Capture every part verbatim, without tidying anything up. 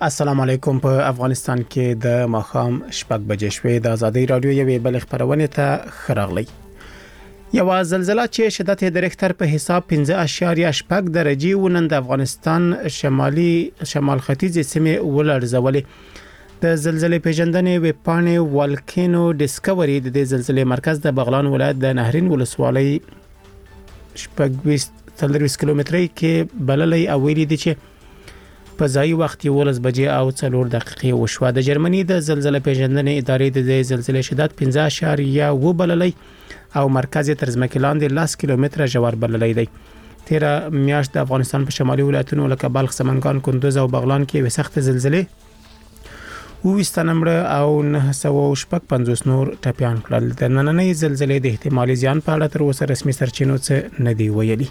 السلام علیکم. په افغانستان کې د ماښام شپږ بجې شوې د ازادي رادیو یوې بل خبرونه ته خراغلی. یو زلزلہ چې شدت د ریختر په حساب پنځه اعشاریه شپږ درجه ونن د افغانستان شمالي شمال ختیځ سیمه ولړزولې. د زلزلې پیژندنې ویبپاڼې والکینو ډیسکوري د دې زلزلې مرکز د بغلان ولایت د نهرین ولسوالۍ شپږ څلوېښت کیلومترۍ کې بللې او ویلي دي چې په ځای وخت یولس بجې او څلور دقیقې وشوه. د جرمني د زلزلې پیژندنې ادارې د زلزلې شدت پنځه اعشاریه اووه بللې او مرکز یې تر ځمکې لاندې لس کیلومتره ژور بللې دی. تیره میاشت د افغانستان په شمالي ولایتونو لکه بلخ، سمنګان، کندوز او بغلان کې یو سخت زلزلې اووه نمبر او نه سوه شپږ پنځوس نور ټپیان کړل. د نننۍ زلزلې د احتمالي زیان په اړه تر اوسه رسمي سرچینو څه نه دی ویلي.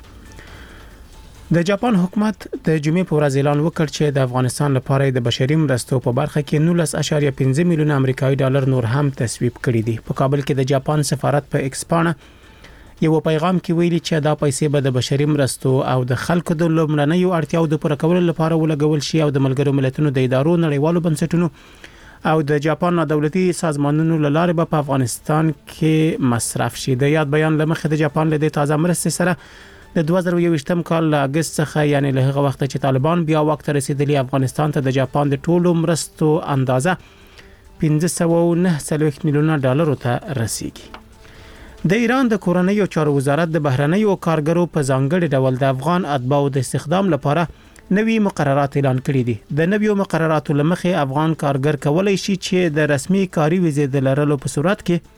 د جاپان حکومت د جمعې په ورځ اعلان وکړ چې د افغانستان لپاره د بشري مرستو په برخه کې نولس اعشاریه پنځه میلیونه امریکایي ډالر نور هم تصویب کړي دي. په کابل کې د جاپان سفارت په ایکسپانه یو پیغام کې ویلي چې دا پیسې به د بشري مرستو او د خلکو د لومړنیو اړتیاو د پوره کولو لپاره ولګول شي او د ملګرو ملتونو د ادارو، نړیوالو بنسټونو او د جاپان دولتي سازمانونو له لارې په افغانستان کې مصرف شي. د یاد بیان لمخې د جاپان له دې تازه مرستې سره د دوه زره یوویشتم کال له اگست څخه یعنی له هغه وخت چې طالبان بیا واک ته رسیدلی افغانستان ته د جاپان د ټولو مرستو اندازه پنځه سوه نه څلوېښت میلیونه ډالر ته رسیدي. د ایران د کورنیو چارو وزارت د بهرنیو کارګرو په ځانګړي ډول د افغان اتباعو د استخدام لپاره نوي مقررات اعلان کړي دي. د نویو مقرراتو لمخې افغان کارګر کولای شي چې د رسمي کاري ویزې د لرلو په صورت کې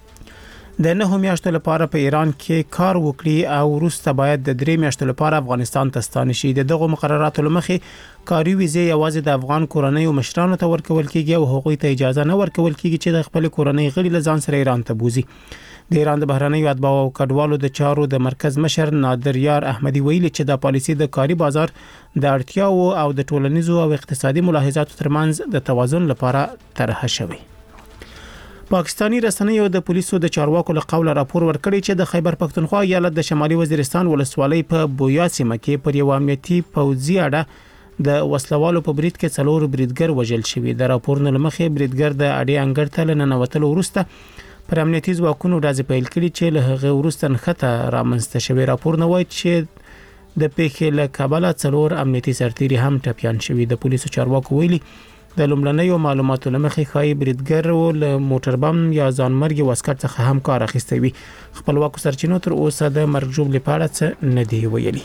د نه میاشتو لپاره په ایران کې کار وکړي او وروسته باید د درې میاشتو لپاره افغانستان ته ستانه شي. د دغه مقرراتو لمخې کاري ویزې یوازې د افغان کورنیو مشرانو ته ورکول کیږي او هغوی ته اجازه نه ورکول کیږي چې د خپل کورنۍ غړي له ځان سره ایران ته بوزي. د ایران د بهرنیو اتباعو او کډوالو د چارو د مرکز مشر نادر یار احمدي ویلي چې د پالیسي د کاري بازار د اړتیاو او د ټولنیزو او اقتصادي ملاحظاتو ترمنځ د توازن لپاره طرحه شوی. پاکستانی رسنیو د پولیسو د چارواکو له قوله راپور ورکړی چې د خیبر پښتونخوا ایالت د شمالي وزیرستان ولسوالۍ په بویا سیمه کې پر یو امنیتي پوځي اډه د وسلوالو په بریټ کې څلور بریدګر وژل شوي. د راپور نه لمخې بریدګر د اډې انګړ ته ننوتلو وروسته پر امنیتي ځواکونو ډزې پیل کړي چې له هغه وروسته نښته رامنځته شوی. راپور نه وایي چې د پیښې له کبله څلور امنیتي سرتیري هم ټپیان شوي. د پولیسو چارواکو ویلي د لومړنیو معلوماتو لمخې ښایي بریدګر له موټر بم یا ځانمرګي واسکټ څخه هم کار اخیستی وي. خپلواکو سرچینو تر اوسه د مرګ ژوبلې په اړه څه نه دی ویلي.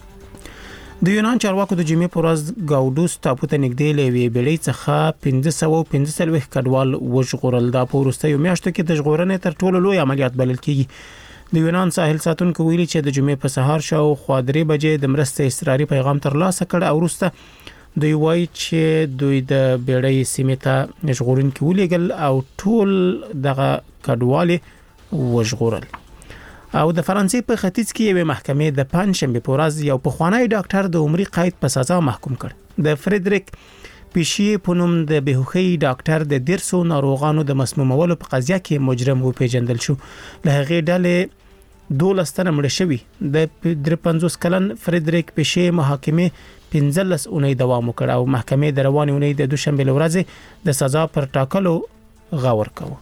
د یونان چارواکو د جمعې په ورځ ګاوډوس ټاپو ته نږدې له یوې بیړۍ څخه پنځه سوه پنځه څلوېښت کډوال وژغورل. دا په وروستیو میاشتو کې د ژغورنې تر ټولو لوی عملیات بلل کیږي. د یونان ساحل ساتونکو ویلي چې د جمعې په سهار شاوخوا درې بجې د مرستې اضطراري پیغام ترلاسه کړ او وروسته دوی وایي چې دوی د بیړۍ سیمې ته ژغورونکي ولیږل او ټول دغه کډوالې وژغورل. او د فرانسې په ختیځ کې یوې محکمې د پنجشنبې په ورځ یو پخوانی ډاکټر د عمري قید په سزا محکوم کړ. د فریدریک پیشي په نوم د بهوخي ډاکټر د دیرسو ناروغانو د مسمومولو په قضیه کې مجرم وپیژندل شو. له هغې ډلې دولس تنه مړه شوي. د درې پنځوس کلن فریدریک پیشي محاکمې پنځلس اونۍ دوام وکړ او محکمې د روانې اونۍ د دوشنبې له ورځې د سزا پر ټاکلو غور کاوه.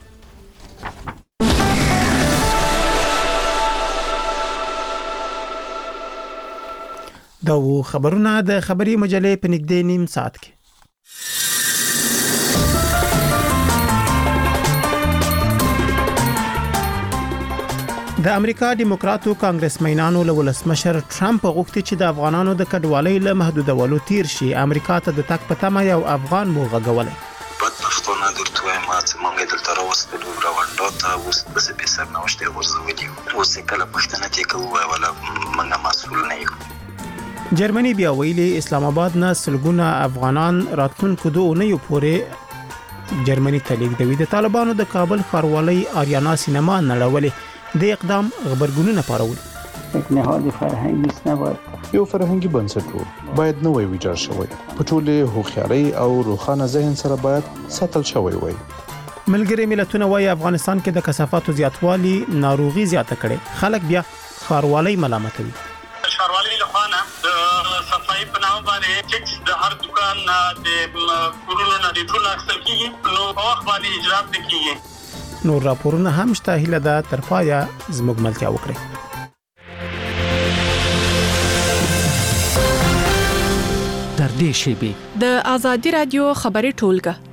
دا و خبرونه د خبري مجلې په نږدې نیم ساعت کې. د امریکا دیموکراتو کانګرسمنانو له ولسمشر ټرمپ غوښتي چې د افغانانو د کډوالۍ له محدودولو تیر شي. امریکا ته د تک په تمه یو افغان مو غږولی. بدبختانه درته وایم چې موږ دلته راوستلو راونډو ته اوس داسې بې سرنوشته غورځولي یو. اوس کله پښتنه کې کوو ولا موږ مسؤل نه یو. جرمني بیا ویلي اسلام آباد نه سلګونه افغانان راتلونکو دوه اونیو پورې جرمني ته لیږدوي. د طالبانو د کابل ښاروالۍ آریانا سینما نړولې. د اقدام خبرګونونه پارول. نهاد فرهنګي نباید یو فرهنګي بنسټ وو باید نوې ویجاړ شوی په ټوله هوښیارۍ او روښانه ذهن سره باید ساتل شوی وي. ملګری ملتونه وايي افغانستان کې د کثافاتو زیاتوالی ناروغي زیاته کړي. خلک بیا ښاروالۍ ملامتوي. ښاروالۍ له خوا نه د صفای دفاعي په نامه باندې ټیکس د هر دکان نه د کورونو نه د ټول اخیستل کیږي نو په وخت باندې اجرات نه کیږي. نور راپورونه هم شته، هیله ده تر پایه زموږ ملتیا وکړي. در دې شیبې د آزادي رادیو خبري ټولګه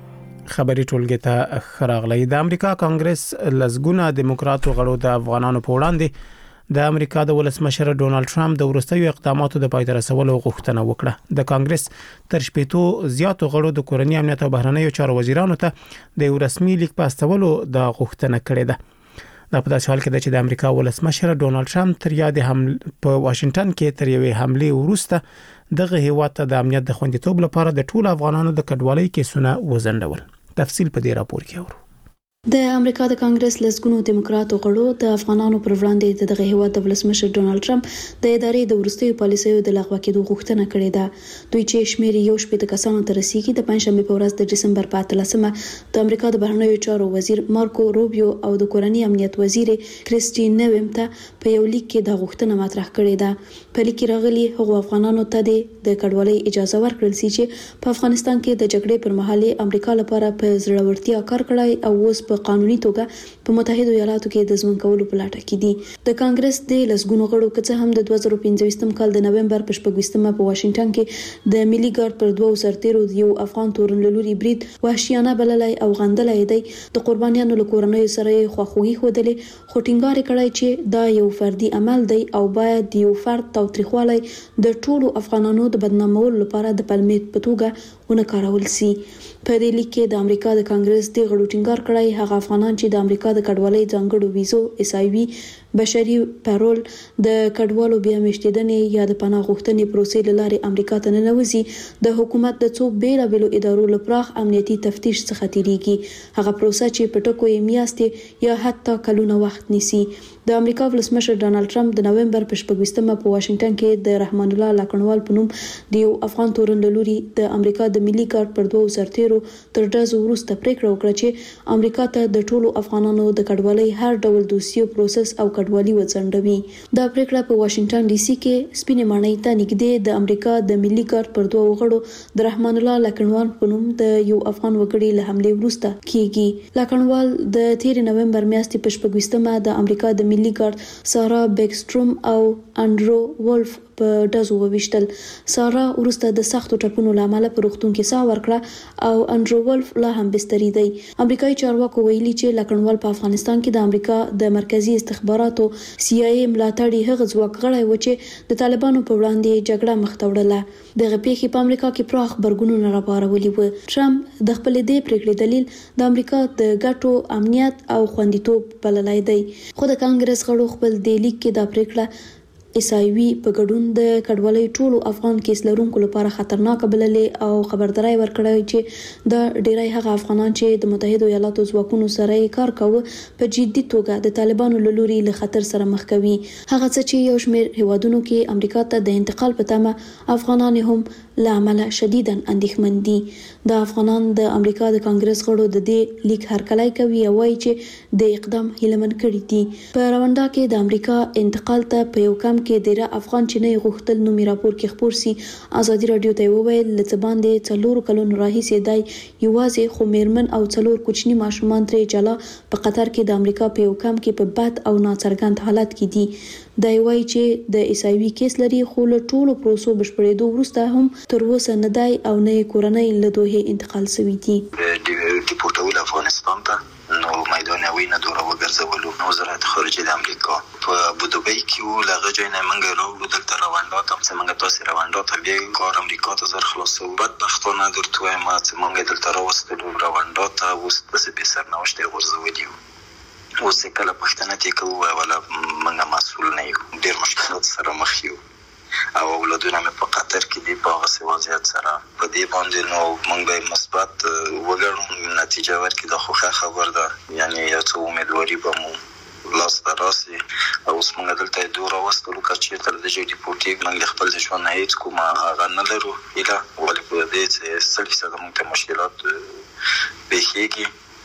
خبري ټولګه ته خراغلی. د امریکا کانګرس لزګونه دیموکراتو غړو د افغانانو په وړاندې د امریکا د ولسمشر ډونالد ټرمپ د ورستیو اقداماتو د پای ته رسولو غوښتنه وکړه. د کانګرس تر شپږو زیاتو غړو د کورنۍ امنیت او بهرنیو چارو وزیرانو ته د یو رسمي لیک په استولو د غوښتنه کړې ده. دا په داسې حال کې ده چې د امریکا ولسمشر ډونالد ټرمپ تر یاد حمله په واشنگټن کې تر یوې حمله وروسته دغه هیواد ته د امنیت د خوندیتوب لپاره د ټولو افغانانو د کډوالۍ کیسونه وزندول. تفصیل په دې راپور کې اورو. د امریکا د کانګرس لسګونو دیموکراتو غړو د افغانانو پر وړاندې دغه هیواد د ولسمشر ډونالد ټرمپ د ادارې د ورستیو پالیسیو د لغوه کېدو غوښتنه کړې ده. دوی چې شمیر یو شپږ کسانو ته رسیدي د پنځشنبه په ورځ د دسمبر په اتلسمه د امریکا د بهرنیو چارو وزیر مارکو روبیو او د کورنۍ امنیت وزیر کریسټي نویم ته په یو لیک کې د غوښتنه مطرح کړې ده. په لیک کې راغلي هغو افغانانو ته د کډوالۍ اجازه ورکړل شي چې په افغانستان کې د جګړې پر مهال امریکا لپاره په زړورتیا کار کړی او اوس په قانوني توګه په متحده ایالاتو کې د ځمن کولو په لټه کې دي. د کانګرس د لسګونو غړو کڅه هم د دوه زره پنځه کال د نومبر په شپږمه په واشنگټن کې د ملي ګارد پر دوه سرتیرو یو افغان تورن لوري برید وحشیانه بللای او غندلای دی. د قربانیانو له کورنۍ سره خواخوږي خوده خو ټینګار کړی چې دا یو فردي عمل دی او باید یو فرد تاوتریخوالی د ټولو افغانانو د بدنامولو لپاره د پلمې په توګه ونه کارول شي. په دې لیک کې د امریکا د کانګرس د غړو ټینګار کړی هغه افغانان چې د امریکا د کډوالۍ ځانګړو ویزو ایس آی وی بشري پارول د کډوالو بیا مشتیدنې یا د پناه غوښتنې پروسې لارې امریکا ته ننوځي د حکومت د څو بیلابېلو ادارو لپاره امنیتي تفتیش څخه تیریږي. هغه پروسه چې په ټکو یې میاشتې یا حتی کلونه وخت نیسي. د امریکا ولسمشر ډونالد ټرمپ د نومبر په شپږمه په واشنگټن کې د رحمان الله لاکنوال په نوم د یو افغان تورن لوري د امریکا د ملي ګارد پر دوه سرتیرو تر ډزو وروسته پریکړه وکړه چې امریکا ته د ټولو افغانانو د کډوالۍ هر ډول دوسیو پروسس او کډوالي وځنډوي. دا پریکړه په واشنگټن ډي سي کې سپینې ماڼۍ ته نږدې د امریکا د ملي ګارد پر دوه غړو د رحمان الله لاکنوال په نوم د یو افغان وګړي له حمله وروسته کیږي. لاکنوال د تیر نومبر میاشتې په شپږمه د امریکا د ملي ګارد سارا بیکستروم او انډرو ولف په ډزو وویشتل. سارا وروسته د سختو ټپونو لامل په روغتون کې ساه ورکړه او انډرو ولف لا هم بستري دی. امریکایي چارواکو ویلي چې لاکنوال په افغانستان کې د امریکا د مرکزی استخباراتو سی آی ای ملاتړي هغه ځواک غړی و چې د طالبانو په وړاندې جګړه مخ ته وړله. دغه پیښې په امریکا کې پراخ برګونونه راپارولي و. ټرمپ د خپل دې پریکړې دلیل د امریکا د ګټو امنیت او خوندیتوب بللای دی. خو د کانګرس غړو خپل د لیک کې دا پریکړه ایس آی وی په ګډون د کډوالۍ ټولو افغان کیس لرونکو لپاره خطرناک بللې او خبرداري ورکړې چې د ډیری هغه افغانان چې د متحده ایالاتو ځواکونو سره کار کوي په جدي توګه د طالبانو لوري له خطر سره مخ کوي. هغه څه چې یو شمېر هیوادونو کې امریکا ته د انتقال په تمه افغانان هم لامل شدیداً اندېښمن دي. د افغانان د امریکا د کانګرس غړو د دې لیک هرکلی کوي او وایي چې د اقدام هیلمن کړي دي. په رواندا کې د امریکا انتقال ته په یو کم کې ډیره افغان چې نه غوښتل نومي راپور کې خبر سي. ازادي رادیو ته وویل لته باندې څلور کلونو راهیسې دای یوازې خو میرمن او څلور کوچني ماشومان ترې جلا په قطر کې د امریکا په یو کم کې په بد او ناڅرګند حالت کې دي. دا وایي چې د ایس آی وی کیس لري خو له ټولو پروسو بشپړېدو وروسته هم تر اوسه نه دی او نه کورنۍ له دوه انتقال شوی دي. ډیپورټول افغانستان ته نو میدان اوی نه دوره وګرځولو. وزارت خارجه د امریکا په ابوظبي کې ولغه ځای نه منګه راوړو دلته رواندا ته څنګه تاسو رواندا ته بیا کار امریکا ته زر خلاصو. بدبختانه درته ما څنګه دلته راوستلو رواندا ته اوس د به سرنوشت غورځولي. اوس کله پښتنه تی کوو ولا منګه مسؤل نه یو. ډیر مشکلات سره مخ یو او اولادونه مې په قطر کې دي په هغه وضعیت سره په دې باندې نو موږ به مثبت وګړو نتیجه ورکړي. د خوخه خبر ده یعنی یو څه امیدواري به مو لاس دراسي او اوس موږ دلته دوره وستلو چې تر دې چې ډیپورټي موږ خپل ځوان نه هیڅ کومه هغه نه لرو اله ولې په دې چې سړي سره موږ ته مشکلات به کېږي.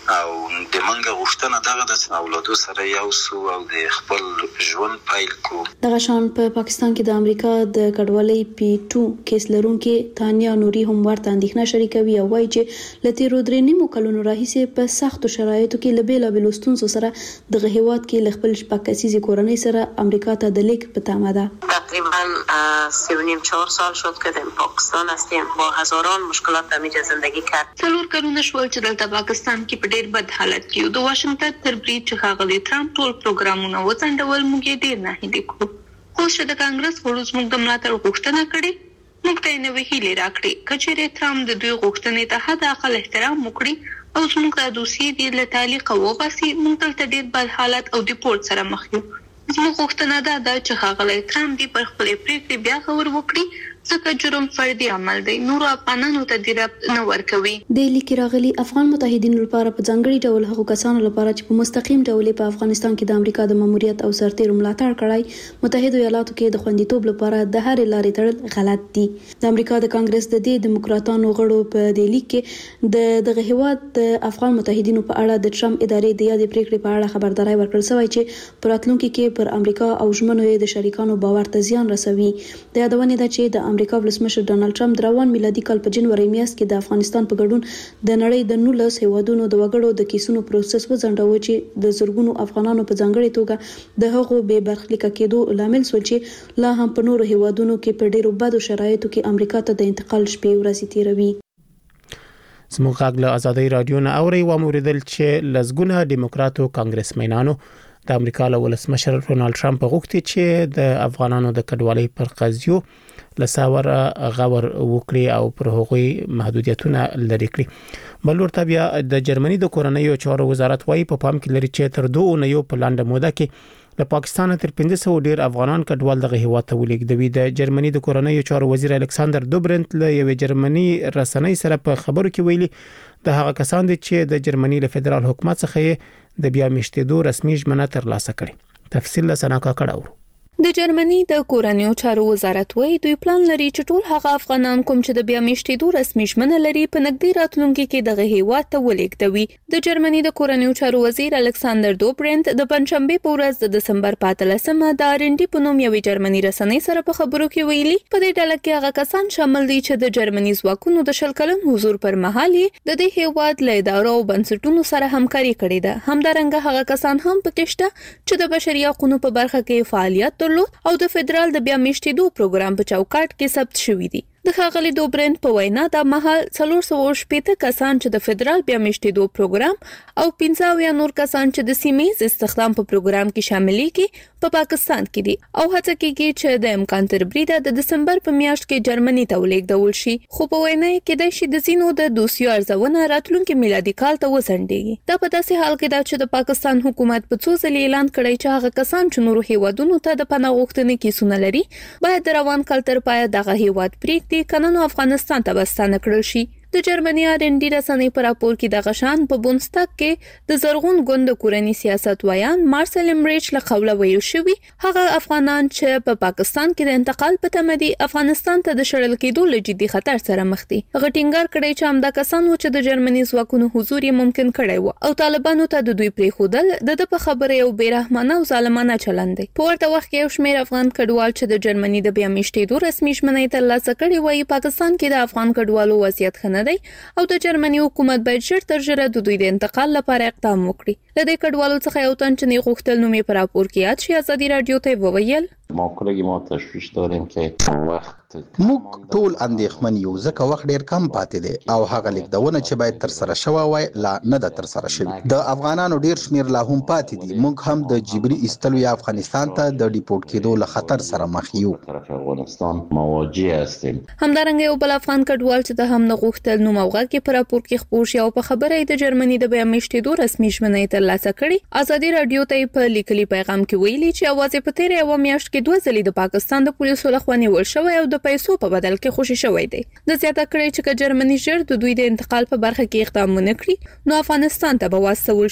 او د منګه غوښتنه دغه د اولادو سره یو سو او د خپل ژوند پیل کو. دغه شان په پا پاکستان کې د امریکا د کډوالۍ پی ټو کیس لرونکي تانیا نوري هم ورته اندېښنه شریکوي او وایي چې لته رو درې نیمو کلونو راهیسې په سختو شرایطو کې لبیل بل ستونزو سره د هیواد کې ل خپل شپږکسیزي کورنۍ سره امریکا ته د لیک په تمه ده. تقریبا سه و نیم چهار سال شد که در پاکستان هستیم، با هزاران مشکلات همینجا زندگی کرد. څلور کلونه شول چې دلته پاکستان کې په ډېر بد حالت کې د واشنگټن تر برید چې ښاغلي ټرمپ ټول پروګرامونه وځنډول، موږ یې ډېر ناهیلي کړو. خو چې د کانګرس غړو زموږ د ملاتړ غوښتنه کړې، موږ ته یې نوې هیلې راکړې. که چېرې ټرمپ د دوی غوښتنې ته حد اقل احترام وکړي او زموږ د دوسیې دې له تعلیقه وباسي، موږ دلته ډېر بد حالت او ډیپورټ سره مخ یو. زموږ غوښتنه دا ده چې ښاغلی ټرمپ دې پر خپلې پرېکړې بیا غور وکړي، ځکه جرم فردي عمل دی، نورو افغانانو ته دې ربط نه ورکوي. د لیک راغلي افغان متحدینو لپاره په ځانګړي ډول هغو کسانو لپاره چې په مستقیم ډول په افغانستان کې د امریکا د ماموریت او سرتیرو ملاتړ کړای، متحده ایالاتو کې د خوندیتوب لپاره د هر لارې تړل غلط دي. د امریکا د کانګرس د دې دیموکراتانو غړو په دې لیک کې د دغه هیواد د افغان متحدینو په اړه د ټرمپ ادارې د یادې پریکړې په اړه خبرداري ورکړل شوې چې په راتلونکي کې پر امریکا او ژمنو یې د شریکانو باور ته زیان رسوي. د یادونه ده چې د امریکا ولسمشر ډونالد ټرمپ د روان میلادي کال په جنوري میاشت کې د افغانستان په ګډون د نړۍ د نولس هیوادونو د وګړو د کیسونو پروسس وځنډاوه چې د زرګونو افغانانو په ځانګړي توګه د هغو بې برخلیک کېدو لامل شول چې لا هم په نورو هیوادونو کې په ډیرو بدو شرایطو کې امریکا ته د انتقال شپې ورځې تیروي. زموږ غږ له ازادۍ رادیو نه اوري و موریدل چې لزګونه دیموکراتو کانګرسمنانو د امریکا له ولسمشر ډونالد ټرمپ غوښتي چې د افغانانو د کډوالۍ پر قضیو لساور غور وکړي او پر هغوی محدودیتونه لري کړي. بل ورته بیا د جرمني د کورنیو چارو وزارت وايي په پام کې لري چې تر دوه اونیو په لاندې موده کې له پاکستان تر پنځه سوه ډیر افغانان کډوال دغه هیواد ته ولیږدوي. د جرمني د کورنیو چارو وزیر الکساندر دوبرنت له یوې جرمني رسنۍ سره په خبرو کې ویلي د هغه کسان دي چې د جرمني له فدرال حکومت څخه د بیا میشتېدو رسمي ژمنه ترلاسه کړي. تفصیل له سناکا کړه. د جرمني د کورنیو چارو وزارت وايي دوی پلان لري چې ټول هغه افغانان کوم چې د بیا میشتېدو رسمي ژمنه لري په نږدې راتلونکي کې دغه هیواد ته ولیږدوي. د جرمني د کورنیو چارو وزیر الکساندر دوبرنت د پنځشنبه په ورځ د دسمبر په اتلسمه د ارندي په نوم یوې جرمني رسنۍ سره په خبرو کې ویلي په دې ډله کې هغه کسان شامل دي چې د جرمني ځواکونو د شل کلن حضور پر مهال د دې هیواد له ادارو او بنسټونو سره همکاري کړې ده. همدارنګه هغه کسان هم پکې شته چې د بشري حقوقو په برخه کې فعالیت درلود او د فدرال د بیا میشتېدو پروګرام په چوکاټ کې ثبت شوی دی. د ښاغلي دوبرنت په وینا د مهال څلور سوه شپږ کسان چې د فدرال بیا میشتېدو پروګرام او پنځه اویا نور کسان چې د سیمې استخدام په پروګرام کې شاملېږي په پاکستان کې دي او هڅه کیږي چې د امکان تر بریده د دسمبر په میاشت کې جرمني ته ولیږدول شي. خو په وینا کې د شي د زینو د دوسیو ارزونه راتلونکي میلادي کال ته وسنډيږي. دا په داسې حال کې دا چې د پاکستان حکومت په څو ځلې اعلان کړی چې هغه کسان چې نورو هیوادونو ته د پناه غوښتنې کیسونه لري باید د روان کال تر پایه دغه هیواد پریږدي کنه افغانستان ته بستانه کړل شي. د جرمني ارندي رسنۍ په راپور کې د غشان په بونستاګ کې د زرغون ګوند کورنی سیاست ویان مارسل امریچ له قوله ویل شوی هغه افغانان چې په پا پاکستان کې د انتقال په تمه دي افغانستان ته د شړل کېدو له جدي خطر سره مخ دي. غټینګار کړي چې همدا کسان و چې د جرمني ځواکونو حضور یې ممکن کړی و او طالبانو ته د دوی پریښودل د په خبره یو بیرحمانه او ظالمانه چلند دی. په ورته وخت کې یو شمېر افغان کډوال چې د جرمني د بیا میشتېدو رسمي ژمنه ترلاسه کړې وایي پاکستان کې د افغان کډوالو وضعیت ښه نه دی او د جرمني حکومت باید ژر تر ژره د دوی د انتقال لپاره اقدام وکړي. د دې کډوالو څخه یو تن چې نه غوښتل نوم یې په راپور کې یاد شي ازادي رادیو ته وویل ما کولګي ما تشویش داریم که وخت موږ ټول اندېښمن یو ځکه وخت ډیر کم پاتې دی او هغه لیکدونه چې باید تر سره شوی وای لا نه د تر سره شوی. د افغانانو ډیر شمیر لا هم پاتې دي. موږ هم د جبري ایستلو یا افغانستان ته د ډیپورټ کېدو له خطر سره مخ یو. طرف افغانستان مواجه هستیم. همدارنګه یو بل افغان کډوال چې د هم نه غوښتل نوم او غږ کې په راپور کې خبر شي او په خبره د جرمني د بیا میشتېدو رسمي ژمنه ترلاسه کړي. ازادي رادیو ته په لیکلي پیغام کې ویلي چې اواز په تیرې یو میاشت کې دوه ځلې د پاکستان د پولیسو لخوا نیول شوی او د پیسو په بدل کې خوشي شوی دی. د زیاته کړی چې جرمني ژر د دوی د انتقال په برخه کې اقدام ونه کړي نو افغانستان ته به واستول شي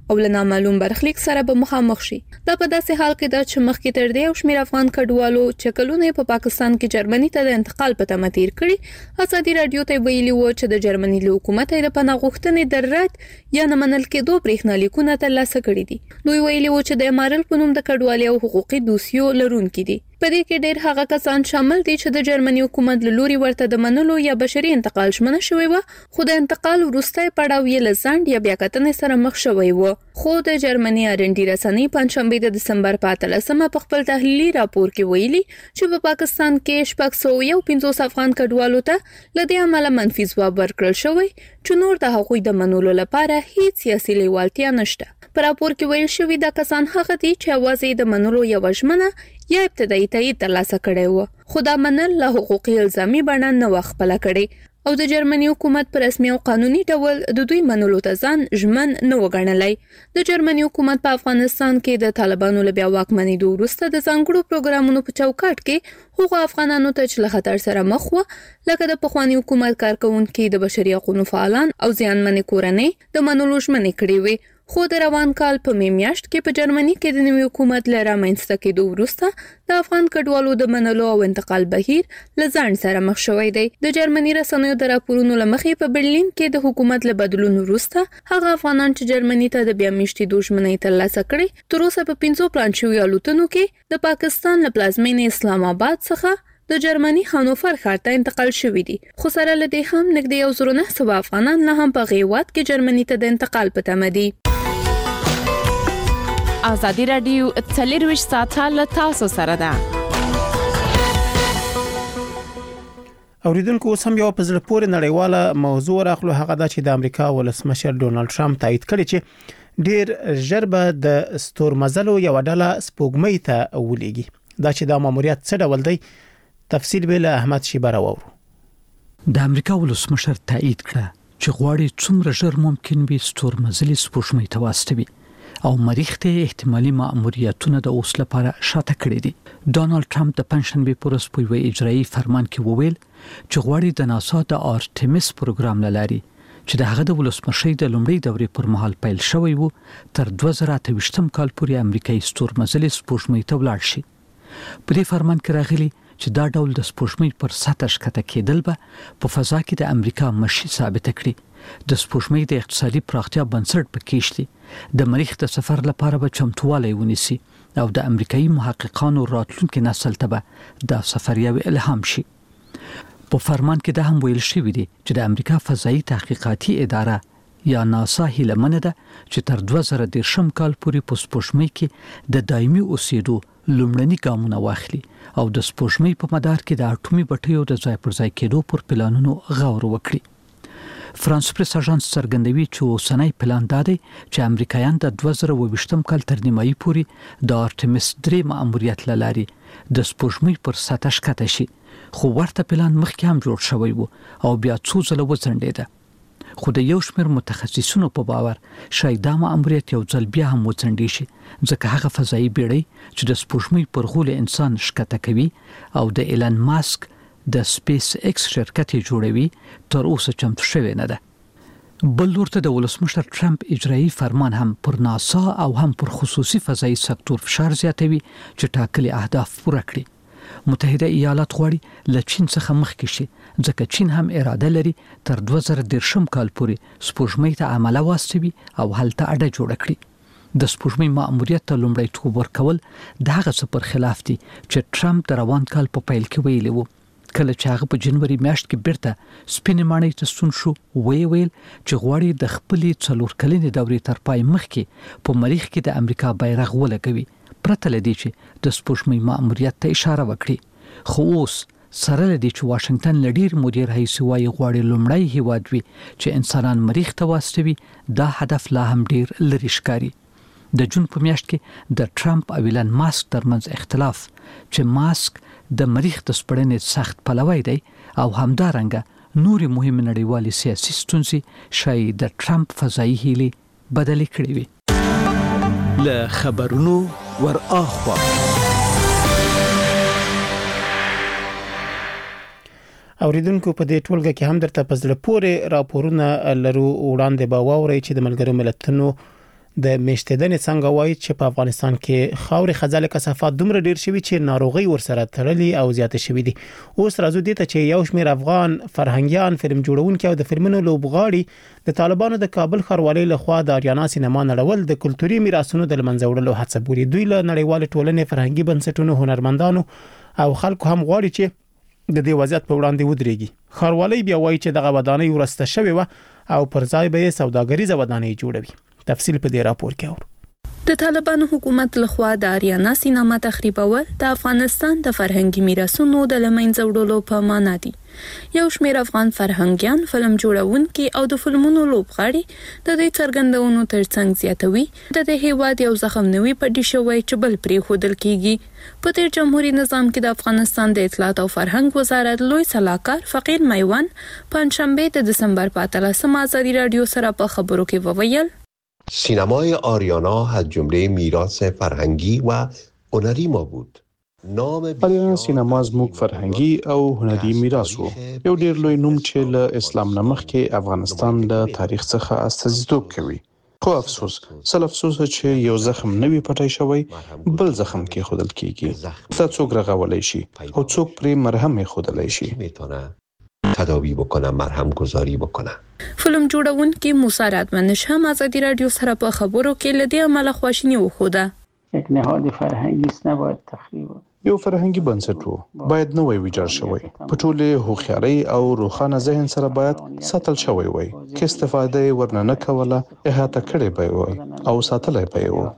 او له نامعلوم برخلیک سره به مخامخ شي. دا په داسې حال کې ده چې مخکې تر دې او شمېر افغان کډوالو چې کلونه په پاکستان کې جرمني ته د انتقال په تمه تیر کړي، ازادي رادیو ته ویلي و چې د جرمني له حکومت د پناه غوښتنې د رد یا نه منل کېدو برېښنالیکونه ترلاسه کړي دي. دوی ویلي و چې د امارل په نوم د کډوالۍ او حقوقي دوسیو لرونکي دي. په دې کې ډېر هغه کسان شامل دي چې د جرمني حکومت له لوري ورته د منلو یا بشري انتقال ژمنه شوی و، خو د انتقال وروسته پړاو یې له ځنډ یا بیاکتنې سره مخ شوی و. خو د جرمني ارندي رسنۍ پنځشنبه د دسمبر په اتلسمه په خپل تحلیلي راپور کې ویلي چې په پاکستان کې شپږ سوه یو پنځوس افغان کډوالو ته له دې امله منفي ځواب ورکړل شوی چې نور د هغوی د منلو لپاره هیڅ سیاسي لیوالتیا نشته. په راپور کې ویل شوی دا کسان هغه دي چې اواز د منلو یو ژمنه یا ابتدایي تایید ترلاسه کړی و، خو دا منل له حقوقي الزامي بڼه نه و خپله کړې او د جرمني حکومت په رسمي او قانوني ډول د دوی منلو ته ځان ژمن نه وګڼلی. د جرمني حکومت په افغانستان کې د طالبانو له بیا واکمنېدو وروسته د ځانګړو پروګرامونو په چوکاټ کې هغو افغانانو ته چې له خطر سره مخ وو، لکه د پخواني حکومت کارکونکي، د بشري حقوقو فعالان او زیانمنې کورنۍ د منلو ژمنې کړې وې. خو د روان کال په می میاشت کې په جرمني کې د نوي حکومت له رامنځته کېدو وروسته د افغان کډوالو د منلو او انتقال بهیر له ځنډ سره مخ شوی دی. د جرمني رسنیو د راپورونو له مخې په برلین کې د حکومت له بدلون وروسته هغه افغانان چې جرمني ته د بیا میشتېدو ژمنې ترلاسه کړې، تر اوسه په پنځو پلان شویو الوتنو کې د پاکستان له پلازمینې اسلام آباد څخه د جرمني هانوفر ښار ته انتقال شوی دي. خو سره له دې هم نږدې یو زر نه سوه افغانان لا هم په غیوات کې جرمني ته د انتقال په تمه دي. ازادي رادیو څلرویشت ساعته له تاسو سره ده. اوریدونکو اوس هم یو په زړه پورې نړیواله موضوع راخلو، هغه دا چې د امریکا ولسمشر ډونالد ټرمپ تایید کړی چې ډیر ژر به د ستورمزلو یو ډله سپوږمۍ ته ولېږي. دا چې دا ماموریت څه ډول دی، تفصیل به له احمد شیبه راوړو. د امریکا ولسمشر تایید کړ چې غواړي څومره ژر ممکن وي ستورمزلي سپوږمۍ ته واستوي او مریخ ته احتمالي مأموریتونه د اوس لپاره شاته کړی دي. ډونالد ټرمپ د پنځشنبه پر ورځ په یو اجرایي فرمان کې وویل چې غواړي د ناسا د آرټمیس پروګرام لاري چې د هغه د ولسمشۍ د لومړۍ دورې پر مهال پیل شوی وو تر دوه زره اته ویشتم کال پورې امریکایي ستورمزلي سپوږمۍ ته ولاړ شي. په دې فرمان کې راغلي چې دا ډول د سپوږمۍ پر سطح ښکته کېدل به په فضا کې د امریکا مشي ثابت کړي. د سپوږمۍ د اقتصادي پراختیا بنسټ پکې شته. د مریخ د سفر لپاره به چمتووالی ونیسي او د امریکایي محققانو راتلونکي نسل ته به د سفر یو الهام شي. په فرمان کې دا هم ویل شوی دی چې د امریکا فضایي تحقیقاتي اداره یا ناسا هیله منه ده چې تر دوه زره دېرشم کال پورې په سپوږمۍ کې د دایمي اوسېدو لومړني ګامونه واخلي او د سپوږمۍ په مدار کې د اټومي بټیو د ځای پر ځای کېدو پر پلانونو غور وکړي. فرانس پریس اژانس څرګندوي چې اوسنی پلان دا دی چې امریکایان د دوه زره اووه ویشتم کال تر نیمایي پورې د آرټمیس درې مأموریت له لارې د سپوږمۍ پر سطح ښکته شي، خو ورته پلان مخکې هم جوړ شوی و او بیا څو ځله وځنډېده. خو د یو شمېر متخصصینو په باور شاید دا مأموریت یو ځل بیا هم وځنډې شي، ځکه هغه فضایي بیړۍ چې د سپوږمۍ پر غول انسان ښکته کوي او د ایلن ماسک د سپیس ایکس شرکت جوړوي تر اوسه چمتو شوی نه ده. بل لورته د ولسمشر ټرمپ اجرایي فرمان هم پر ناسا او هم پر خصوصي فضایي سکتور فشار زیاتوي چې ټاکلي اهداف پوره کړي. متحده ایالات غواړي له چین څخه مخکې شي ځکه چین هم اراده لري تر دوه زره دېرشم کال پورې سپوږمۍ ته عمله واستوي او هلته اډه جوړه کړي. د سپوږمۍ مأموریت ته لومړیتوب ورکول د هغه څه پر خلاف دي چې ټرمپ د روان کال په پیل کې ویلي وو. کله چې هغه په جنوري میاشت کې بیرته سپینې ماڼۍ ته ستون شو، وی ویل چې غواړي د خپلې څلور کلنې دورې تر پای مخکې په مریخ کې د امریکا بیرغ ولګوي، پرته له دې چې د سپوږمۍ مأموریت ته اشاره وکړي. خو اوس سره له دې چې واشنگټن له ډېر مودې راهیسې وایي غواړي لومړی هیواد وي چې انسانان مریخ ته واستوي، دا هدف لا هم ډېر لرې ښکاري. د جون په میاشت کې د ټرمپ او ایلن ماسک ترمنځ اختلاف چې ماسک د مریخ د سپړنې سخت پلوی دی او همدارنګه نورې مهمې نړیوالې سیاسي ستونزې شاید د ټرمپ فضایي هیلې بدلې کړې وي. له خبرونو ور اخوا اوریدونکو په دې ټولګه کې هم درته په زړه پورې راپورونه لرو. وړاندې به واورئ چې د ملګرو ملتونو د میشتدنې څنګه وایي چې په افغانستان کې خاورې خزاله کثافات دومره ډیر شوي چې ناروغي ورسره تړلي او زیات شوي دي. اوس راځو دي ته چې یو شمېر افغان فرهنګيان فلم جوړونکي او د فلمونو لوبغاړي د طالبانو د کابل ښاروالۍ لخوا د آریانا سینما نړول د کلتوري میراثونو د لمنځه وړلو هڅه بولي. دوی له نړیوال ټولنې فرهنګي بنسټونو هنرمندانو او خلکو هم غواړي چې د دې وضعیت په وړاندې ودرېږي. ښاروالۍ بیا وایي چې دغه ودانۍ ورسته شوې و او پر ځای به یې سوداګریزه ودانۍ جوړوي. تفصیل په دې راپور کې اورو. د طالبانو حکومت لخوا د آریانا سینما تخریبول د افغانستان د فرهنګي میراثونو د لمنځه وړلو په معنا دي. یو شمېر افغان فرهنګيان فلم جوړونکي او د فلمونو لوبغاړي د دې څرګندونو ترڅنګ زیاتوي د دې هیواد یو زخم نوي پدې شوی چې بل پرې خودل کیږي. په تیر جمهوریت نظام کې د افغانستان د اطلاعات او فرهنګ وزارت لوی سلاکار فقیر میوان پنځشنبه د دسمبر په اتلسمه ازادي رادیو سره په خبرو کې وویل سینمای آریانا از جمله میراث فرهنگی و هنری ما بود. آریانا سینما زموږ فرهنګي او هنري میراث وو. یو ډیر لوی نوم چې له اسلام نه مخکې افغانستان له تاریخ څخه استازیتوب کوي. خو افسوس سل افسوس چې یو زخم نوی پټای شوی بل زخم کې خودل کیږي. تا څوک رغولای شي او څوک پرې مرهم خودلای شي. تداوی بکنه، مرهم گذاری بکنه. فلم جوړونکي موسی رادمنش هم ازادي رادیو سره په خبرو کې لدی عمل خواشینی وخوده. یک نهاد فرهنگی است نباید تخریب. یو فرهنګي بنسټ وو باید نوې ویجاړ شوی. په ټوله هوښیارۍ او روښانه ذهن سره باید ساتل شوی وای. کې استفاده ورننه کوله احاطه کړي به وای او ساتلای به وای.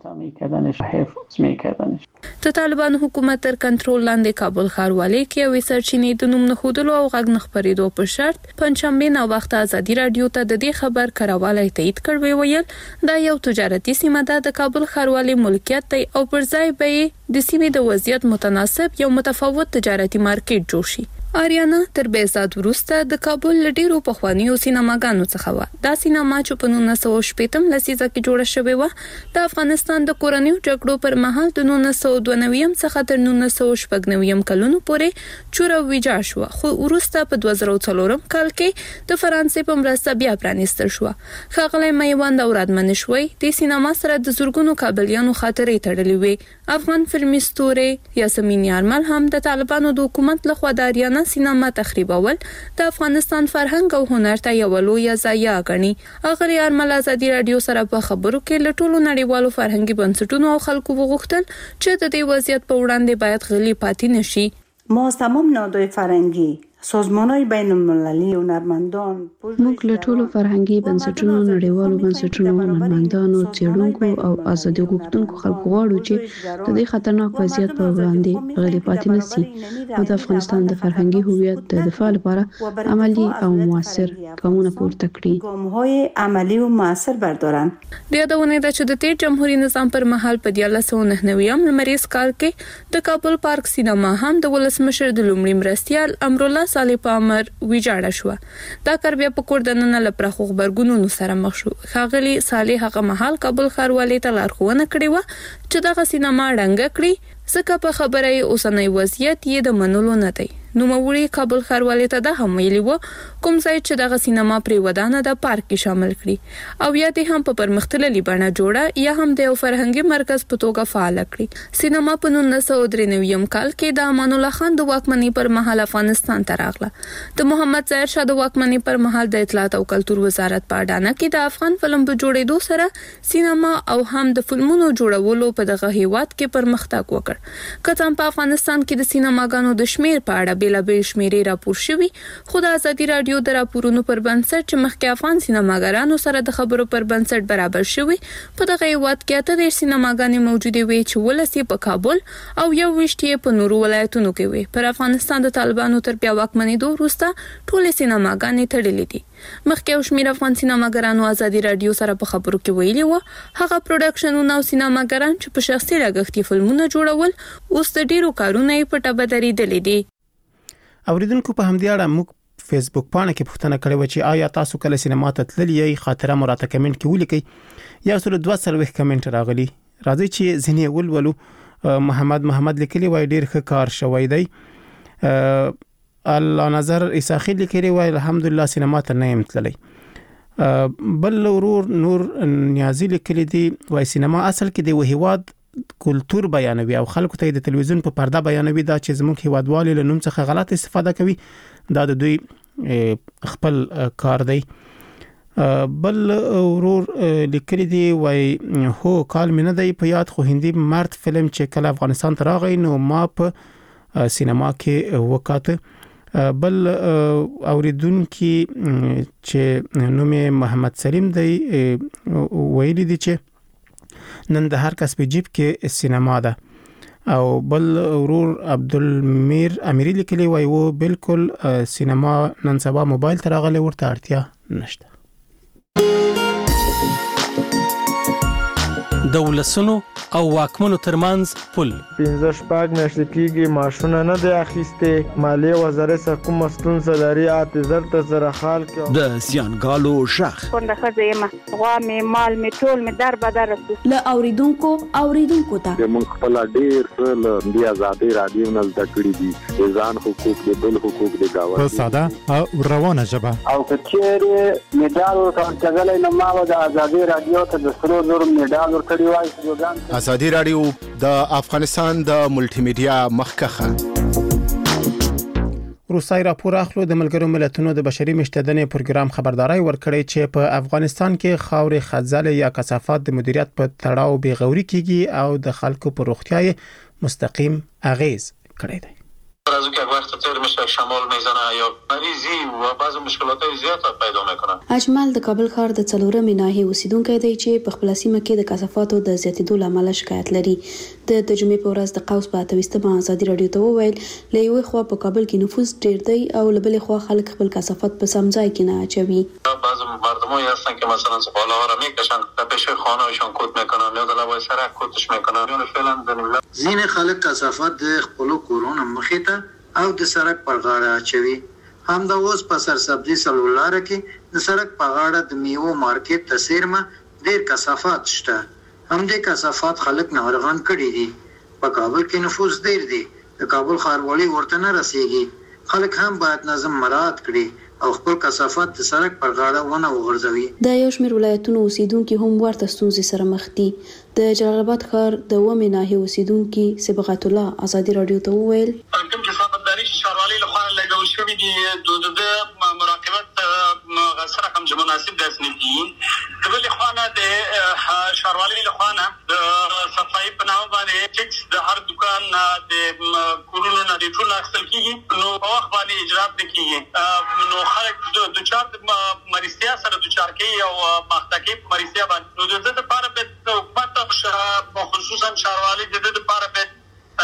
د طالبانو حکومت تر کنټرول لاندې کابل ښاروالۍ کې یو سرچینې د نوم نه خودلو او غږ نه خبرېدو په شرط پنځشنبه نو وخت ازادي رادیو ته د دې خبر کراواله تایید کړی ویل دا یو تجارتي سیمه ده د کابل ښاروالۍ ملکیت دی او پر ځای به د سیمې د وضعیت متناسب یو متفاوت تجارتي مارکیټ جوړ شي. آریانا تر بیزاد وروسته د کابل لډیرو پخوانیو سینماګانو څخه و. دا سینما چې په نولس سوه شپږم لسیزه کې جوړه شوې و د افغانستان د کورنیو جګړو پر مهال د نولس سوه دوه نوي څخه تر نولس سوه شپږ نوي کلونو پورې چوره ویجاړ شو. خو وروسته په دوه زره څلور کال کې د فرانسې په مرسته بیا پرانیستل شو. ښاغلی میوند او رادمنش وایي د سینما سره د زرګونو کابلیانو خاطرې تړلې وي. افغان فلمي ستوري یاسمین یارمل هم د طالبانو د حکومت لخوا د آریانا سینما تخریبول د افغانستان فرهنګ او هنر ته یو لوی ضایعه غني. اغلی ارمل ازادي رادیو سره په خبرو کې لټولو نړیوالو فرهنګي بنسټونو او خلکو وغوښتل چې د دې وضعیت په وړاندې باید غلي پاتې نشي. ما تمام نهادهای فرهنگی سازمان‌های بین‌المللی هنرمندان موږ له ټولو فرهنګي بنسټونو نړیوالو بنسټونو هنرمندانو څېړونکو او ازادي غوښتونکو خلکو غواړو چې د دې خطرناک وضعیت په وړاندې غلي پاتې نشي او د افغانستان د فرهنګي هویت د دفاع لپاره عملی او موثر ګامونه پورته کړي. ګام‌های عملی او موثر بردارن. د یادونه ده چې د تیر جمهوریت نظام پر مهال په دیارلس سوه نهه نوي لمریز کال کې د کابل پارک سینما هم د ولسمشر د لومړي مرستیال امرالله صالح پامر ویجاړه شو. دا کار بیا په کوردننه لپاره خبرګونونو سره مخ شو. ښاغلی صالح هغه مهال کابل ښاروالۍ ته لارښوونه کړې و چې دغه سینما ړنګه کړي ځکه په خبره یې اوسنی وضعیت یې د منلو نه دی. نو موري کابل ښاروالۍ ته د هم ویلي و کوم ځای چې دغه سینما پرې ودانه د پارک کې شامل کړي او یا د هم په پرمختللي بڼه جوړه یا هم د یو فرهنګي مرکز په توګه فعال کړي. سینما په نولس سوه درې نوي کال کې د امان الله خان د واکمنۍ پر مهال افغانستان ته راغله. د محمد ظاهر شاه د واکمنۍ پر مهال د اطلاعات او کلتور وزارت په اډانه کې د افغان فلم په جوړېدو سره سینما او هم د فلمونو جوړولو په دغه هیواد کې پرمختګ وکړ. کله په افغانستان کې د سینماګانو د شمیر په اړه بیلابیل شمیرې راپور شوي خو د ازادي رادیو د راپورونو پر بنسټ چې مخکې افغان سینماګرانو سره د خبرو پر بنسټ برابر شوي په دغه هیواد کې اته دېرش سینماګانې موجودې وي چې ولس یې په کابل او یو ویشت یې په نورو ولایتونو کې وي. پر افغانستان د طالبانو تر بیا واکمنېدو وروسته ټولې سینماګانې تړلې دي. مخکې یو شمېر افغان سینماګرانو ازادي رادیو سره په خبرو کې ویلي و هغه پروډکشنونه او سینماګران چې په شخصي لګښت فلمونه جوړول اوس د ډیرو کارونه یې په ټبه درېدلې دي. اوریدونکو په همدې اړه موږ فیسبوک پاڼه کې پوښتنه کړې و چې آیا تاسو کله سینما ته تللی یې؟ خاطره مو راته کمنټ کې ولیکئ. یو سل دوه څلوېښت کمنټ راغلي. راځي چې ځینې ولولو. محمد محمد لیکلی وای ډیر ښه کار شوی دی. الله نظر اساخی لیکلی وای الحمدلله سینما ته نه یم تللی. بل ورور نور نیازی لیکلي دي وای سینما اصل کې د هیواد کلچر بیانوي او خلکو ته د تلویزیون په پرده بیانوي دا چې زموږ هیوادوالي له نوم څخه غلط استفاده کوي دا د دوی خپل کار دی. بل ورور لیکلي دي وای هو کال مینه دی په یاد خو هندي مرد فلم چې کله افغانستان ته راغی نو ما په سینما کې وکاته. بل اوریدونکو چې نوم محمد سلیم دی ویلي دي چې نن د هر کس په جیب کې سینما ده. او بل ورور عبدالمیر امیری لیکلی وای وو بالکل سینما نن سبا موبایل ته راغلی ورته اړتیا نشته. د ولسونو او واکمنو ترمنځ پل پنځه شپږ میاشتې کېږي معاشونه نه دی اخیستې مالیې وزارت څخه کومه ستونزه لري اته زر ته زره خال کې د زیانګالو شخ کونډه ښځه یم غوا مې مال مې ټول مې در بدر رسو له اوریدونکو اوریدونکو ته موږ خپل ډیر څه له دې ازادي رادیو نه زده کړي دي ځان حقوق دي بل حقوق دي گاوه په ساده او روانه ژبه او کچېره میډال ورکړل نو ما د ازادي رادیو ته د سرو زر میډال ورکړی وای. ازادي رادیو د افغانستان د ملټي میډیا مخکخه. روسای راپور اخلو د ملګرو ملتونو د بشري مشتدنې پروګرام خبرداري ورکړی چې په افغانستان کې خاورې خځل یا کثافات د مدیریت په تړاو بیغوري کیږي او د خلکو په روغتیاي مستقیم اغیز کړی دی. از که وقت تر میشه شمال میزنه یا مریضی و بعض مشکلات زیاده پیدا میکنه. اجمل د کابل ښار د څلورمې ناحیې اوسیدونکی دی چې په خپل سیمه کې د کثافاتو د زیاتېدو لامل شکایت لري. د ترجمې په ورځ د قوس په اتويستمه ازادي رادیو ته وویل له یوې خوا په کابل کې نفوس ډیر دی او له بلې خوا خلک خپل کثافات په سم ځای کې نه اچوي. بعض مردمایی هستن که مثلا زباله ها را میکشن و پیش خانه هاشون کود میکنن یا دلوای سرک کودش میکنن یا فعلا دنیلا زین خلک کثافات د خپل کورونو مخې ته او د سړک پر غاړه اچوي. هم د اوس په سرسبزي سلولاره کې د سړک په غاړه د میوه مارکیټ ته سیرمه ډیر کثافات شته. هم د کثافات خلک ناروغان کړي دي. په کابل کې نفوس ډیر دی. د کابل ښاروالي ورته نه رسیږي. خلک هم باید نظم مراعات کړي او خپل کثافات د سړک پر غاړه ونه وغورځوي. د یو شمېر ولایتونو اوسیدونکو هم ورته ستونزې سره مخ دي. د جلال آباد ښار د ومې ناحیې اوسیدونکو صبغت الله ازادي رادیو ته وویل کوم کثافات داري چې ښاروالي له خوا لګول شوی دي د مراقبت غسر هم چې مناسب داس نه دي. د بل خوا نه د ښاروالي له خوا نه د صفایي په نامه باندې ټیکس د هر دکان د کورونو نه د ټول اخیستل کیږي نو په وخت باندې اجرات نه کیږي نو خلک د چار مریضیا سره د چار کې او مختکی مریضیا باندې نو د دې لپاره به حکومت او خصوصا ښاروالي د دې لپاره به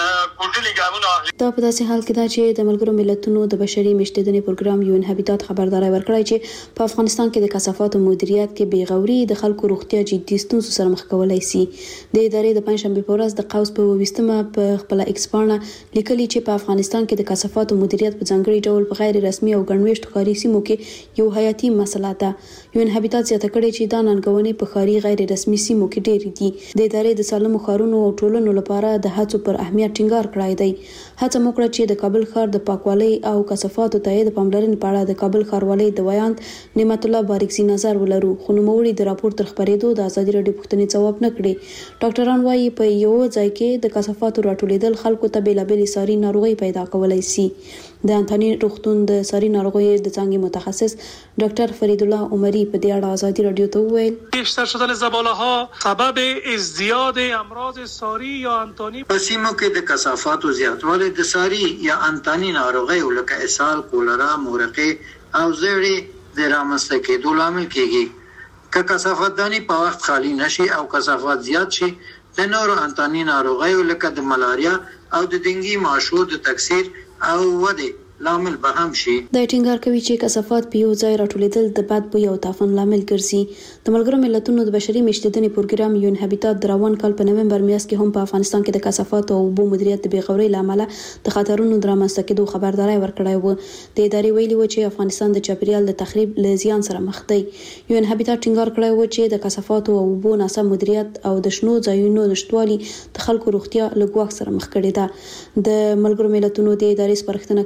دا په داسې حال کې دا چې د ملګرو ملتونو د بشري مشتدنې پروګرام یو ان هابیتات خبرداري ورکړی چې په افغانستان کې د کثافاتو مدیریت کې بیغوري د خلکو روغتیا جدي ستونزو سره مخ کولای شي. د ادارې د پنځشنبه په ورځ د قوس په وستمه په خپل ایکسپانه لیکلي چې په افغانستان کې د کثافاتو مدیریت په ځانګړي ډول په غیر رسمي او ګڼويشت ښاري سیمو کې یو حیاتي مسله ده. یو ان هابیتات زیاته کړي چې دا ننګونې په ښاري غیر رسمي سیمو کې ډېر دي. د ادارې د سالمو ښارونو او ټولنو لپاره د هڅو پر اهمیت ټینګار کړی دی. هڅه موکړه چې د کابل ښار د پاکوالي او کثافاتو ته د پاملرنې په اړه د کابل ښاروالۍ د ویاند نعمت الله باریکزي نظر ولرو خو نوموړي د راپور تر خبرېدو د ازادي رادیو پوښتنې ځواب نه کړي. ډاکټران وايي په یو ځای کې د کثافاتو راټولیدل خلکو ته بیلابېلې ساري ناروغي پیدا کولای شي. د انټونی روغتون د ساري ناروغیو د څانګې متخصص ډاکټر فرید الله عمری په دې اړه ازادي رادیو ته وویل بیشتر شدن زباله ها سبب ازدیاد امراض ساری یا انتانی په سیمو کې د کثافاتو زیاتوالی د ساری یا انتانی ناروغیو لکه اسهال، کولرا، مورقې او زیړې د رامنځته کېدو لامل کېږي. که کثافات دانی په وخت خالی نشي او کثافات زیات شي د نورو انتانی ناروغیو لکه د ملاریا او د ډنګي ماشو د تکثیر او وده لامل به هم شي. د ټینګار کوي چې کثافات په یو ځای راټولیدل د بد بوی او تعفن لامل ګرځي. د ملګرو ملتونو د بشري مشتدنې پروګرام یو ان هابیتات د روان کال په نومبر میاشت کې هم په افغانستان کې د کثافات او اوبو مدیریت د بیغورۍ لامل د خطرونو د رامنځته کېدو خبرداري ورکړی و. د ادارې ویلي و چې افغانستان د چاپیریال د تخریب له زیان سره مخ دی. یو ان هابیتات ټینګار کړی و چې د کثافات او اوبو ناسم مدیریت او د شنو ځایونو نشټوالي د خلکو روغتیا له ګواښ سره مخ کړي ده. د ملګرو ملتونو د ادارې سپارښتنه کړې چې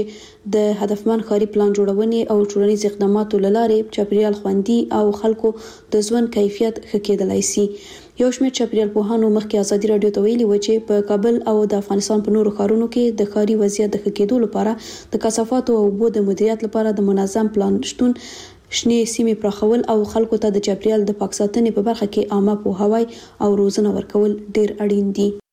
چې د هدفمند ښاري پلان جوړونې او ټولنیز اقداماتو لاره چاپیریال خوندي او خلکو د ژوند کیفیت ښه کېدلای شي. یو شمېر چاپیریال پوهانو مخکې ازادي راډیو ته ویلي و چې په کابل او د افغانستان په نورو ښارونو کې د ښاري وضعیت د ښه کېدو لپاره د کثافاتو او اوبو د مدیریت لپاره د منظم پلان شتون، شنې سیمې پراخول او خلکو ته د چاپیریال د پاک ساتنې په برخه کې عامه پوهاوی او روزنه ورکول ډیر اړین دي.